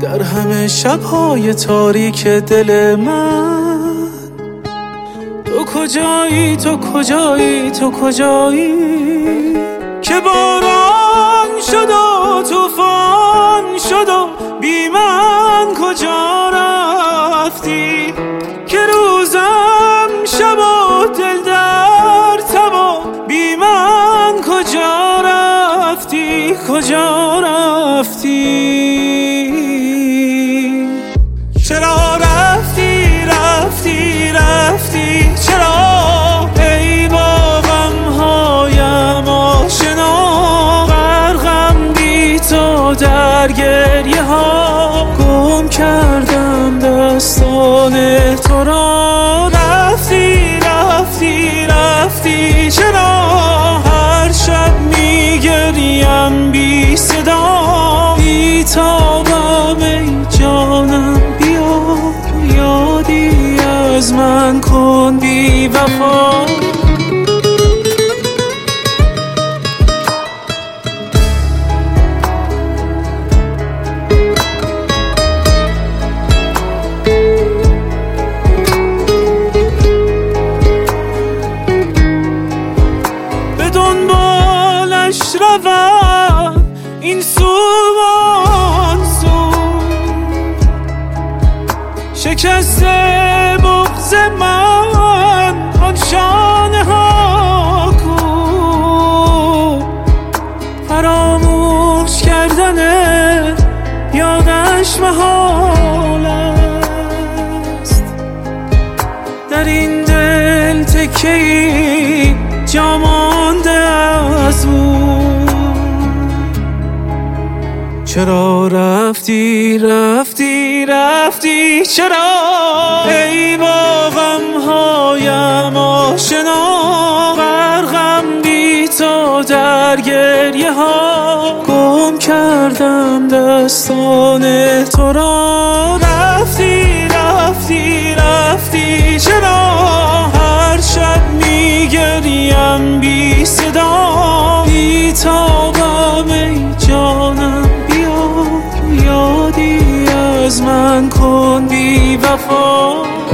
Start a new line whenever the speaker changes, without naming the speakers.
در همه شب‌های تاریک دل من. تو کجایی، تو کجایی، تو کجایی که باران شد و طوفان شد و بی من کجا رفتی؟ که روزم شب و دل در تب و بی من کجا رفتی؟ کجا رفتی؟ چرا رفتی رفتی رفتی؟ چرا ای با غمهایم آشنا؟ غرقم بی تو در گریه ها، گم کردم دستان تو را. رفتی رفتی رفتی چرا؟ هر شب میگریم بی صدا. بی تابم ای جانم، بیا یادی از من کن بی وفا. به دنبالش روم این سو آن سو، شکسته بغض من آن شانه ها کو. فراموش کردن یادش محال است، در این دل تکه‌ای جا مانده از او. چرا رفتی رفتی رفتی؟ چرا ای با غمهایم آشنا؟ غرقم بی تو در گریه ها، گم کردم دستان تو را. رفتی رفتی رفتی چرا؟ هر شب میگریم بی صدا. بی تابم ای جانم، بیا یادی از من کن بی وفا.